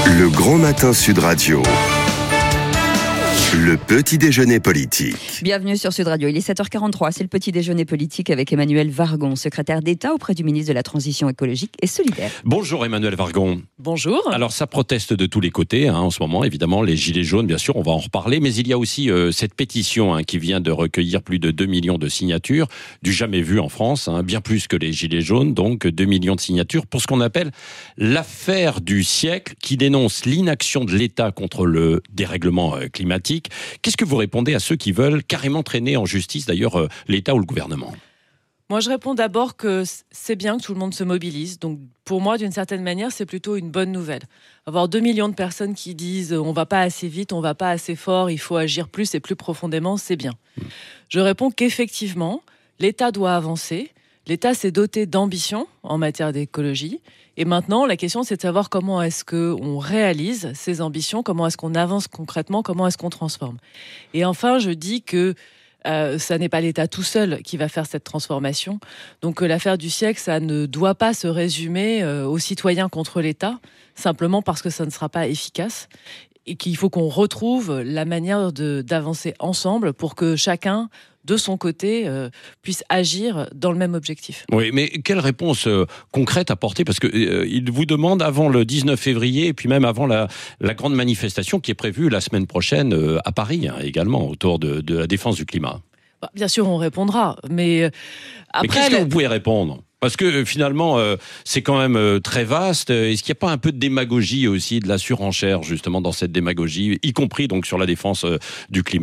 Le Grand Matin Sud Radio. Le petit déjeuner politique. Bienvenue sur Sud Radio. Il est 7h43. C'est le petit déjeuner politique avec Emmanuel Vargon, secrétaire d'État auprès du ministre de la Transition écologique et solidaire. Bonjour Emmanuel Vargon. Bonjour. Alors ça proteste de tous les côtés en ce moment, évidemment, les gilets jaunes, bien sûr, on va en reparler, mais il y a aussi cette pétition qui vient de recueillir plus de 2 millions de signatures, du jamais vu en France, bien plus que les gilets jaunes, donc 2 millions de signatures pour ce qu'on appelle l'affaire du siècle, qui dénonce l'inaction de l'État contre le dérèglement climatique. Qu'est-ce que vous répondez à ceux qui veulent carrément traîner en justice, d'ailleurs, l'État ou le gouvernement ? Moi, je réponds d'abord que c'est bien que tout le monde se mobilise. Donc, pour moi, d'une certaine manière, c'est plutôt une bonne nouvelle. Avoir 2 millions de personnes qui disent « on va pas assez vite, on va pas assez fort, il faut agir plus et plus profondément », c'est bien. Je réponds qu'effectivement, l'État doit avancer. L'État s'est doté d'ambition en matière d'écologie. Et maintenant, la question, c'est de savoir comment est-ce qu'on réalise ces ambitions, comment est-ce qu'on avance concrètement, comment est-ce qu'on transforme. Et enfin, je dis que ça n'est pas l'État tout seul qui va faire cette transformation. Donc l'affaire du siècle, ça ne doit pas se résumer aux citoyens contre l'État, simplement parce que ça ne sera pas efficace. Et qu'il faut qu'on retrouve la manière d'avancer ensemble pour que chacun, de son côté, puisse agir dans le même objectif. Oui, mais quelle réponse concrète apporter ? Parce qu'il vous demande avant le 19 février, et puis même avant la grande manifestation qui est prévue la semaine prochaine à Paris, également, autour de la défense du climat. Bien sûr, on répondra, mais après... Mais qu'est-ce que vous pouvez répondre ? Parce que finalement, c'est quand même très vaste. Est-ce qu'il n'y a pas un peu de démagogie aussi, de la surenchère justement dans cette démagogie, y compris donc sur la défense du climat ?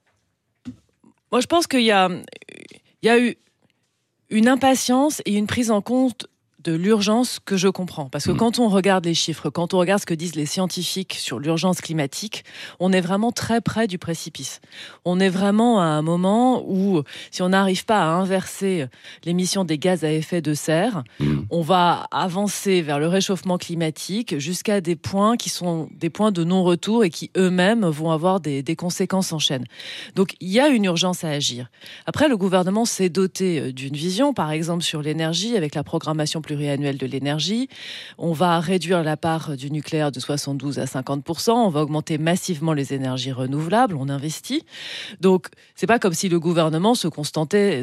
Moi, je pense qu'il y a eu une impatience et une prise en compte de l'urgence que je comprends. Parce que quand on regarde les chiffres, quand on regarde ce que disent les scientifiques sur l'urgence climatique, on est vraiment très près du précipice. On est vraiment à un moment où, si on n'arrive pas à inverser l'émission des gaz à effet de serre, on va avancer vers le réchauffement climatique jusqu'à des points qui sont des points de non-retour et qui eux-mêmes vont avoir des conséquences en chaîne. Donc, il y a une urgence à agir. Après, le gouvernement s'est doté d'une vision, par exemple sur l'énergie, avec la programmation pluriannuelle de l'énergie. On va réduire la part du nucléaire de 72 à 50%. On va augmenter massivement les énergies renouvelables. On investit. Donc, c'est pas comme si le gouvernement se contentait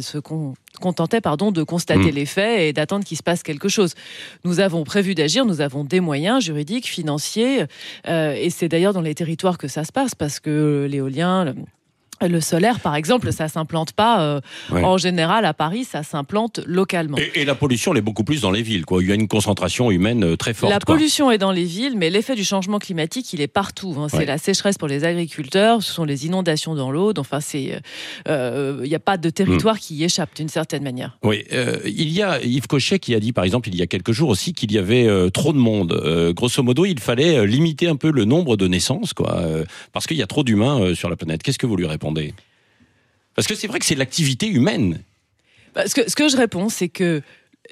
de constater les faits et d'attendre qu'il se passe quelque chose. Nous avons prévu d'agir. Nous avons des moyens juridiques, financiers. Et c'est d'ailleurs dans les territoires que ça se passe parce que l'éolien... Le solaire, par exemple, ça s'implante pas en général à Paris, ça s'implante localement. Et la pollution, elle est beaucoup plus dans les villes, quoi. Il y a une concentration humaine très forte. La pollution est dans les villes, mais l'effet du changement climatique, il est partout. C'est la sécheresse pour les agriculteurs, ce sont les inondations dans l'eau. Enfin, il n'y a pas de territoire qui y échappe d'une certaine manière. Oui, il y a Yves Cochet qui a dit, par exemple, il y a quelques jours aussi, qu'il y avait trop de monde. Grosso modo, il fallait limiter un peu le nombre de naissances, quoi, parce qu'il y a trop d'humains sur la planète. Qu'est-ce que vous lui répondez ? Parce que c'est vrai que c'est l'activité humaine. Ce que je réponds, c'est que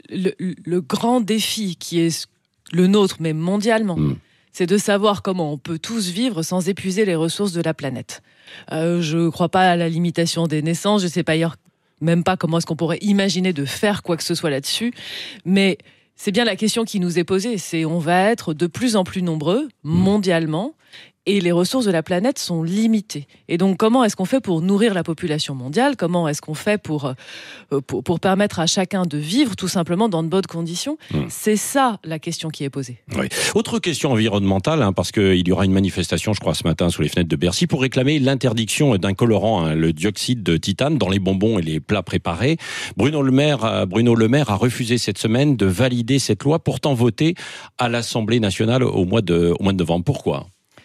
le grand défi qui est le nôtre, mais mondialement, c'est de savoir comment on peut tous vivre sans épuiser les ressources de la planète. Je ne crois pas à la limitation des naissances, je ne sais pas même pas comment est-ce qu'on pourrait imaginer de faire quoi que ce soit là-dessus, mais c'est bien la question qui nous est posée, c'est on va être de plus en plus nombreux, mondialement, et les ressources de la planète sont limitées. Et donc, comment est-ce qu'on fait pour nourrir la population mondiale ? Comment est-ce qu'on fait pour permettre à chacun de vivre tout simplement dans de bonnes conditions ? C'est ça la question qui est posée. Oui. Autre question environnementale, parce qu'il y aura une manifestation, je crois, ce matin sous les fenêtres de Bercy pour réclamer l'interdiction d'un colorant, le dioxyde de titane, dans les bonbons et les plats préparés. Bruno Le Maire a refusé cette semaine de valider cette loi, pourtant votée à l'Assemblée nationale au mois de novembre. Pourquoi ?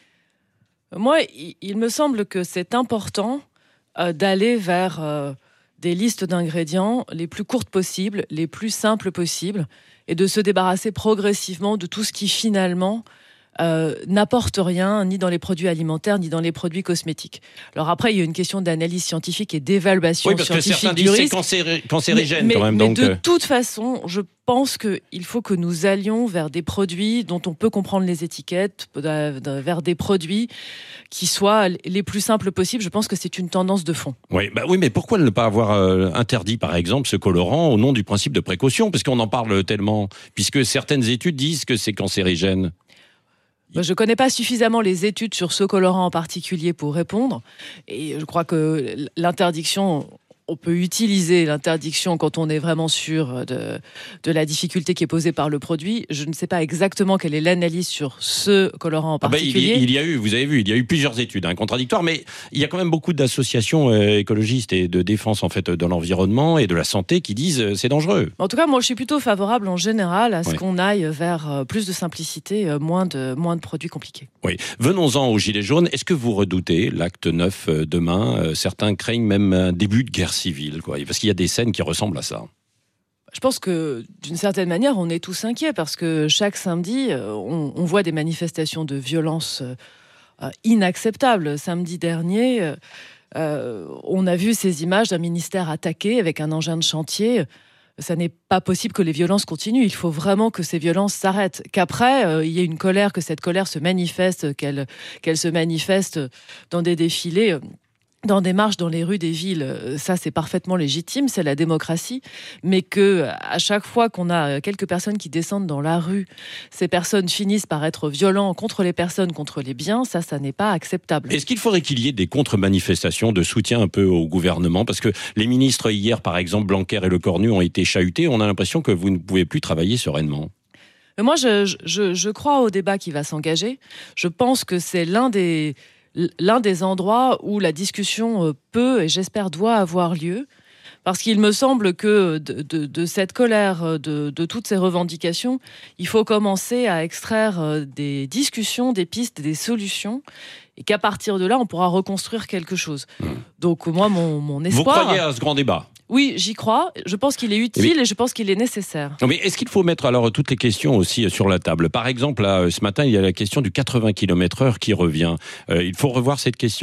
Moi, il me semble que c'est important d'aller vers des listes d'ingrédients les plus courtes possibles, les plus simples possibles, et de se débarrasser progressivement de tout ce qui finalement n'apporte rien, ni dans les produits alimentaires, ni dans les produits cosmétiques. Alors après, il y a une question d'analyse scientifique et d'évaluation scientifique du risque. Oui, parce que certains disent c'est cancérigène quand même. Mais de toute façon, je pense qu'il faut que nous allions vers des produits dont on peut comprendre les étiquettes, vers des produits qui soient les plus simples possibles. Je pense que c'est une tendance de fond. Oui, mais pourquoi ne pas avoir interdit, par exemple, ce colorant au nom du principe de précaution ? Parce qu'on en parle tellement, puisque certaines études disent que c'est cancérigène. Je ne connais pas suffisamment les études sur ce colorant en particulier pour répondre. Et je crois que l'interdiction... On peut utiliser l'interdiction quand on est vraiment sûr de la difficulté qui est posée par le produit. Je ne sais pas exactement quelle est l'analyse sur ce colorant en particulier. Il y a eu, vous avez vu, il y a eu plusieurs études contradictoires, mais il y a quand même beaucoup d'associations écologistes et de défense en fait de l'environnement et de la santé qui disent c'est dangereux. En tout cas, moi, je suis plutôt favorable en général à ce qu'on aille vers plus de simplicité, moins de produits compliqués. Oui. Venons-en aux Gilets jaunes. Est-ce que vous redoutez l'acte 9 demain ? Certains craignent même un début de guerre civile, parce qu'il y a des scènes qui ressemblent à ça. Je pense que, d'une certaine manière, on est tous inquiets parce que chaque samedi, on voit des manifestations de violence inacceptables. Samedi dernier, on a vu ces images d'un ministère attaqué avec un engin de chantier. Ça n'est pas possible que les violences continuent. Il faut vraiment que ces violences s'arrêtent. Qu'après, il y ait une colère, que cette colère se manifeste, qu'elle se manifeste dans des défilés, dans des marches dans les rues des villes, ça c'est parfaitement légitime, c'est la démocratie, mais que à chaque fois qu'on a quelques personnes qui descendent dans la rue, ces personnes finissent par être violentes contre les personnes, contre les biens, ça n'est pas acceptable. Est-ce qu'il faudrait qu'il y ait des contre-manifestations de soutien un peu au gouvernement ? Parce que les ministres hier, par exemple, Blanquer et Lecornu ont été chahutés, on a l'impression que vous ne pouvez plus travailler sereinement. Moi, je crois au débat qui va s'engager. Je pense que c'est l'un des endroits où la discussion peut et j'espère doit avoir lieu. Parce qu'il me semble que de cette colère, de toutes ces revendications, il faut commencer à extraire des discussions, des pistes, des solutions, et qu'à partir de là, on pourra reconstruire quelque chose. Donc moi, mon espoir... Vous croyez à ce grand débat ? Oui, j'y crois. Je pense qu'il est utile et je pense qu'il est nécessaire. Mais est-ce qu'il faut mettre alors toutes les questions aussi sur la table ? Par exemple, là, ce matin, il y a la question du 80 km/h qui revient. Il faut revoir cette question ?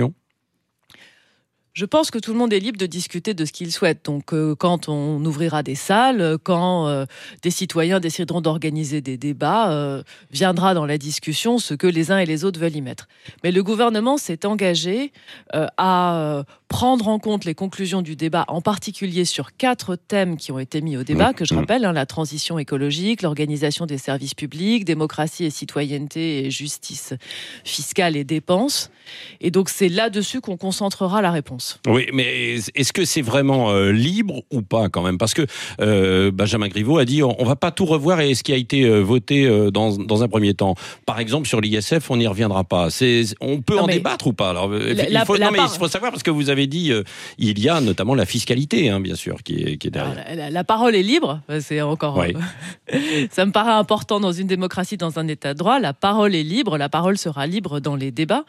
Je pense que tout le monde est libre de discuter de ce qu'il souhaite. Donc, quand on ouvrira des salles, quand des citoyens décideront d'organiser des débats, viendra dans la discussion ce que les uns et les autres veulent y mettre. Mais le gouvernement s'est engagé à prendre en compte les conclusions du débat, en particulier sur 4 thèmes qui ont été mis au débat, que je rappelle, la transition écologique, l'organisation des services publics, démocratie et citoyenneté et justice fiscale et dépenses. Et donc, c'est là-dessus qu'on concentrera la réponse. Oui, mais est-ce que c'est vraiment libre ou pas quand même ? Parce que Benjamin Griveaux a dit on va pas tout revoir et ce qui a été voté dans un premier temps. Par exemple, sur l'ISF, on n'y reviendra pas. On peut débattre ou pas ? Alors, il faut savoir, parce que vous avez dit il y a notamment la fiscalité, bien sûr, qui est derrière. Alors, la parole est libre, c'est encore... Oui. Ça me paraît important dans une démocratie, dans un état de droit. La parole est libre, la parole sera libre dans les débats.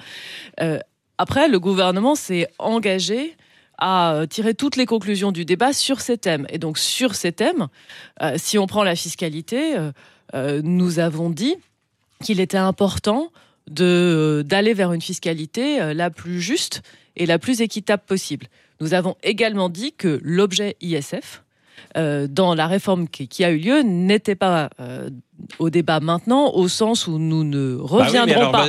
Après, le gouvernement s'est engagé à tirer toutes les conclusions du débat sur ces thèmes. Et donc, sur ces thèmes, si on prend la fiscalité, nous avons dit qu'il était important d'aller vers une fiscalité la plus juste et la plus équitable possible. Nous avons également dit que l'objet ISF, dans la réforme qui a eu lieu, n'était pas au débat maintenant, au sens où nous ne reviendrons pas.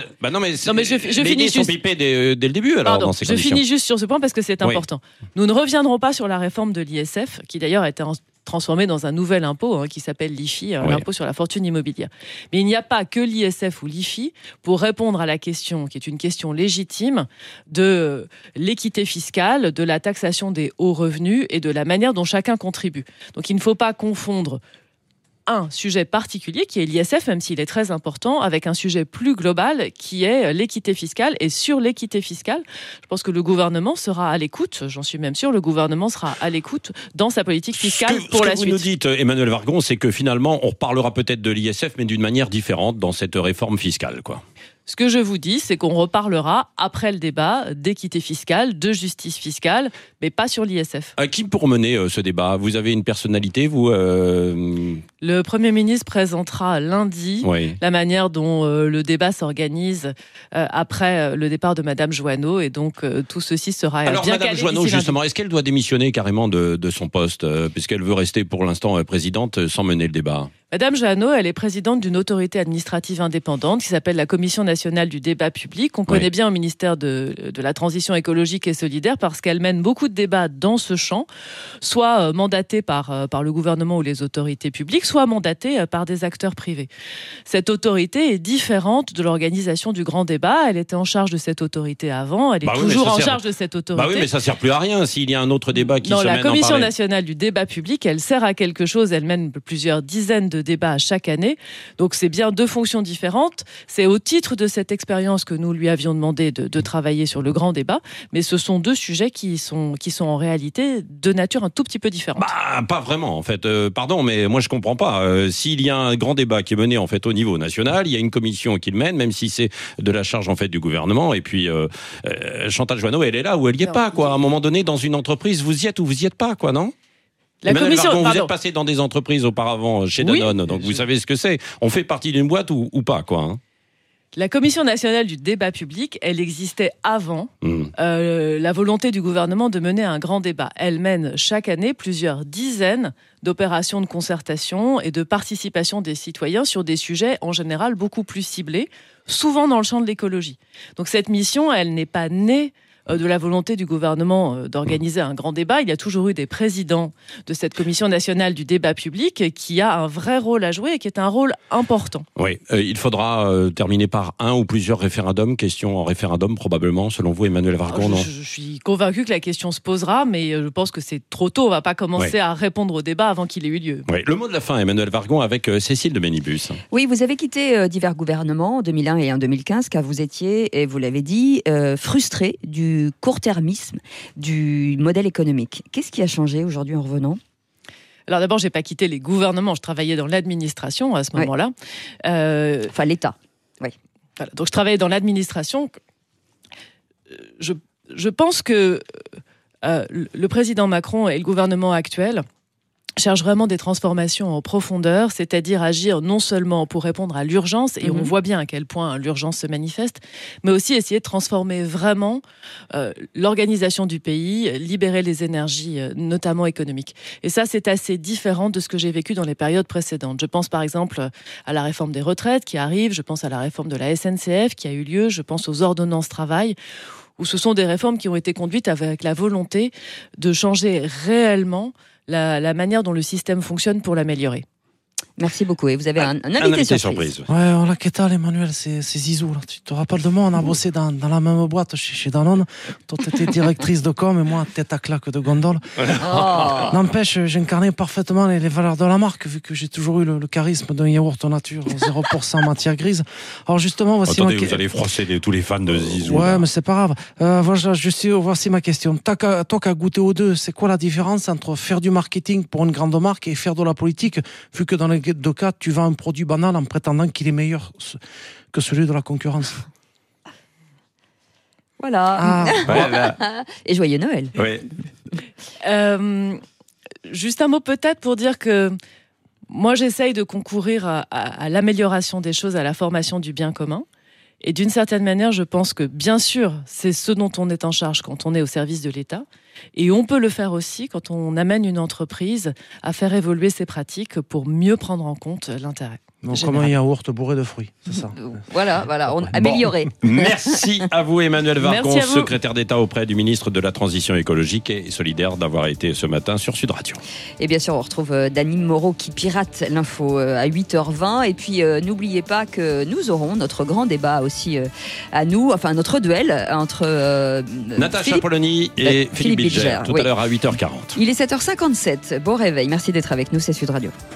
Je finis juste. Sont pipés dès le début, alors, dans ces conditions. Je finis juste sur ce point parce que c'est important. Nous ne reviendrons pas sur la réforme de l'ISF, qui d'ailleurs a été transformé dans un nouvel impôt qui s'appelle l'IFI, l'impôt sur la fortune immobilière. Mais il n'y a pas que l'ISF ou l'IFI pour répondre à la question, qui est une question légitime, de l'équité fiscale, de la taxation des hauts revenus et de la manière dont chacun contribue. Donc il ne faut pas confondre un sujet particulier qui est l'ISF, même s'il est très important, avec un sujet plus global qui est l'équité fiscale. Et sur l'équité fiscale, je pense que le gouvernement sera à l'écoute, j'en suis même sûr, le gouvernement sera à l'écoute dans sa politique fiscale pour la suite. Ce que vous nous dites, Emmanuel Vargon, c'est que finalement, on reparlera peut-être de l'ISF, mais d'une manière différente dans cette réforme fiscale, quoi. Ce que je vous dis, c'est qu'on reparlera après le débat d'équité fiscale, de justice fiscale, mais pas sur l'ISF. Qui pour mener ce débat ? Vous avez une personnalité, vous Le Premier ministre présentera lundi la manière dont le débat s'organise après le départ de Madame Joanneau, et donc tout ceci sera bien calé. Alors Madame Joanneau, justement, est-ce qu'elle doit démissionner carrément de son poste, puisqu'elle veut rester pour l'instant présidente sans mener le débat ? Madame Jeannot, elle est présidente d'une autorité administrative indépendante qui s'appelle la Commission nationale du débat public. On connaît bien au ministère de la Transition écologique et solidaire parce qu'elle mène beaucoup de débats dans ce champ, soit mandatée par le gouvernement ou les autorités publiques, soit mandatée par des acteurs privés. Cette autorité est différente de l'organisation du grand débat. Elle était en charge de cette autorité avant, elle est toujours en charge de cette autorité. Oui, mais ça ne sert plus à rien s'il y a un autre débat qui se mène en parallèle. La Commission nationale du débat public, elle sert à quelque chose, elle mène plusieurs dizaines de débats chaque année. Donc c'est bien deux fonctions différentes. C'est au titre de cette expérience que nous lui avions demandé de travailler sur le grand débat, mais ce sont deux sujets qui sont en réalité de nature un tout petit peu différente. Pas vraiment en fait. Pardon, mais moi je comprends pas. S'il y a un grand débat qui est mené en fait au niveau national, il y a une commission qui le mène, même si c'est de la charge en fait du gouvernement. Et puis Chantal Joanneau, elle est là ou elle y est pas quoi. À un moment donné, dans une entreprise, vous y êtes ou vous y êtes pas quoi, non? Vous êtes passé dans des entreprises auparavant chez Danone, donc vous savez ce que c'est. On fait partie d'une boîte ou pas, quoi. Hein. La Commission nationale du débat public, elle existait avant la volonté du gouvernement de mener un grand débat. Elle mène chaque année plusieurs dizaines d'opérations de concertation et de participation des citoyens sur des sujets en général beaucoup plus ciblés, souvent dans le champ de l'écologie. Donc cette mission, elle n'est pas née de la volonté du gouvernement d'organiser un grand débat. Il y a toujours eu des présidents de cette Commission nationale du débat public qui a un vrai rôle à jouer et qui est un rôle important. Oui, il faudra terminer par un ou plusieurs référendums. Question en référendum probablement, selon vous, Emmanuelle Wargon, non ? Je suis convaincu que la question se posera, mais je pense que c'est trop tôt. On ne va pas commencer à répondre au débat avant qu'il ait eu lieu. Oui. Le mot de la fin, Emmanuelle Wargon, avec Cécile de Ménibus. Oui, vous avez quitté divers gouvernements en 2001 et en 2015, car vous étiez, et vous l'avez dit, frustré du court-termisme du modèle économique. Qu'est-ce qui a changé aujourd'hui en revenant ? Alors d'abord, je n'ai pas quitté les gouvernements, je travaillais dans l'administration à ce moment-là. Enfin, l'État. Oui. Voilà, donc je travaillais dans l'administration. Je pense que le président Macron et le gouvernement actuel cherche vraiment des transformations en profondeur, c'est-à-dire agir non seulement pour répondre à l'urgence, et on voit bien à quel point l'urgence se manifeste, mais aussi essayer de transformer vraiment l'organisation du pays, libérer les énergies, notamment économiques. Et ça, c'est assez différent de ce que j'ai vécu dans les périodes précédentes. Je pense par exemple à la réforme des retraites qui arrive, je pense à la réforme de la SNCF qui a eu lieu, je pense aux ordonnances travail, où ce sont des réformes qui ont été conduites avec la volonté de changer réellement la manière dont le système fonctionne pour l'améliorer. Merci beaucoup. Et vous avez un invité surprise. Ouais, voilà, qu'est-ce que Emmanuel, c'est Zizou. Là. Tu te rappelles de moi, on a bossé dans la même boîte chez Danone. Toi, tu étais directrice de com et moi, tête à claque de gondole. N'empêche, j'incarnais parfaitement les valeurs de la marque, vu que j'ai toujours eu le charisme d'un yaourt nature, 0% matière grise. Alors justement, voici vous allez froisser tous les fans de Zizou. Ouais, mais c'est pas grave. Voici ma question. Toi qui as goûté aux deux, c'est quoi la différence entre faire du marketing pour une grande marque et faire de la politique, vu que dans les deux cas, tu vends un produit banal en prétendant qu'il est meilleur que celui de la concurrence. Voilà. Et joyeux Noël. Oui. Juste un mot peut-être pour dire que moi, j'essaye de concourir à l'amélioration des choses, à la formation du bien commun. Et d'une certaine manière, je pense que, bien sûr, c'est ce dont on est en charge quand on est au service de l'État. Et on peut le faire aussi quand on amène une entreprise à faire évoluer ses pratiques pour mieux prendre en compte l'intérêt. Donc, comme un yaourt bourré de fruits, c'est ça. Voilà, on amélioré. Merci à vous, Emmanuelle Wargon, à vous. secrétaire d'État auprès du ministre de la Transition écologique et solidaire, d'avoir été ce matin sur Sud Radio. Et bien sûr, on retrouve Dany Moreau qui pirate l'info à 8h20. Et puis, n'oubliez pas que nous aurons notre grand débat aussi à nous, enfin notre duel entre Natacha Polony et Philippe Bilger, tout à l'heure à 8h40. Il est 7h57. Bon réveil. Merci d'être avec nous, c'est Sud Radio.